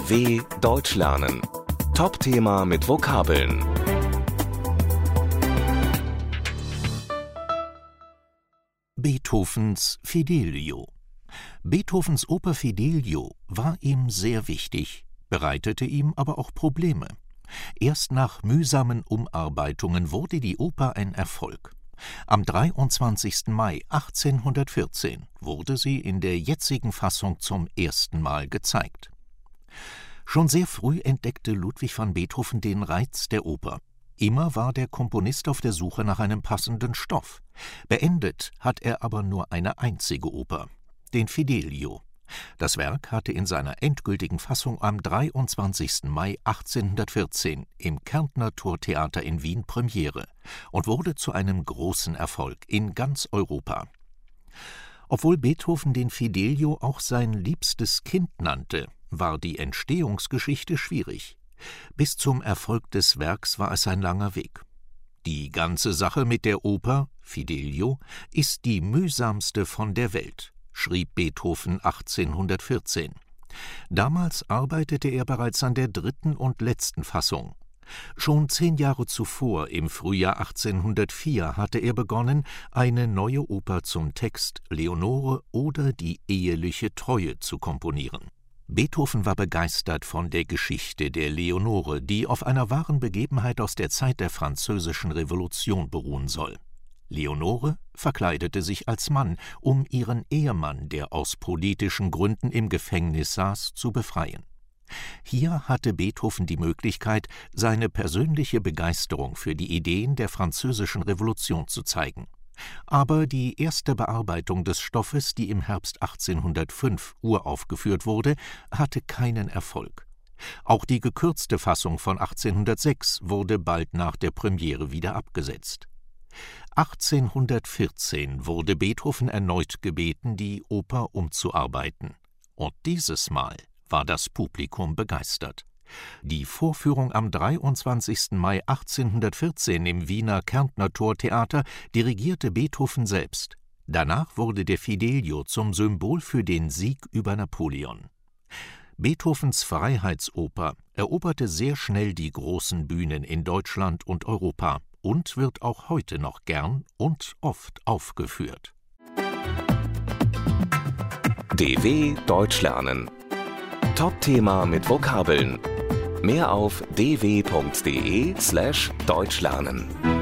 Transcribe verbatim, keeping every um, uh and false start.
D W Deutsch lernen. Top-Thema mit Vokabeln. Beethovens Fidelio. Beethovens Oper Fidelio war ihm sehr wichtig, bereitete ihm aber auch Probleme. Erst nach mühsamen Umarbeitungen wurde die Oper ein Erfolg. Am dreiundzwanzigsten Mai achtzehnhundertvierzehn wurde sie in der jetzigen Fassung zum ersten Mal gezeigt. Schon sehr früh entdeckte Ludwig van Beethoven den Reiz der Oper. Immer war der Komponist auf der Suche nach einem passenden Stoff. Beendet hat er aber nur eine einzige Oper, den Fidelio. Das Werk hatte in seiner endgültigen Fassung am dreiundzwanzigsten Mai achtzehnhundertvierzehn im Kärntner Turtheater in Wien Premiere und wurde zu einem großen Erfolg in ganz Europa. Obwohl Beethoven den Fidelio auch sein liebstes Kind nannte, war die Entstehungsgeschichte schwierig. Bis zum Erfolg des Werks war es ein langer Weg. Die ganze Sache mit der Oper Fidelio ist die mühsamste von der Welt, schrieb Beethoven achtzehnhundertvierzehn. Damals arbeitete er bereits an der dritten und letzten Fassung. Schon zehn Jahre zuvor, im Frühjahr achtzehnhundertvier, hatte er begonnen, eine neue Oper zum Text Leonore oder die eheliche Treue zu komponieren. Beethoven war begeistert von der Geschichte der Leonore, die auf einer wahren Begebenheit aus der Zeit der Französischen Revolution beruhen soll. Leonore verkleidete sich als Mann, um ihren Ehemann, der aus politischen Gründen im Gefängnis saß, zu befreien. Hier hatte Beethoven die Möglichkeit, seine persönliche Begeisterung für die Ideen der Französischen Revolution zu zeigen. Aber die erste Bearbeitung des Stoffes, die im Herbst achtzehnhundertfünf uraufgeführt wurde, hatte keinen Erfolg. Auch die gekürzte Fassung von achtzehnhundertsechs wurde bald nach der Premiere wieder abgesetzt. achtzehnhundertvierzehn wurde Beethoven erneut gebeten, die Oper umzuarbeiten. Und dieses Mal war das Publikum begeistert. Die Vorführung am dreiundzwanzigsten Mai achtzehnhundertvierzehn im Wiener Kärntner Turtheater dirigierte Beethoven selbst. Danach wurde der Fidelio zum Symbol für den Sieg über Napoleon. Beethovens Freiheitsoper eroberte sehr schnell die großen Bühnen in Deutschland und Europa und wird auch heute noch gern und oft aufgeführt. D W Deutsch lernen. Top-Thema mit Vokabeln. Mehr auf d w punkt d e slash deutsch lernen.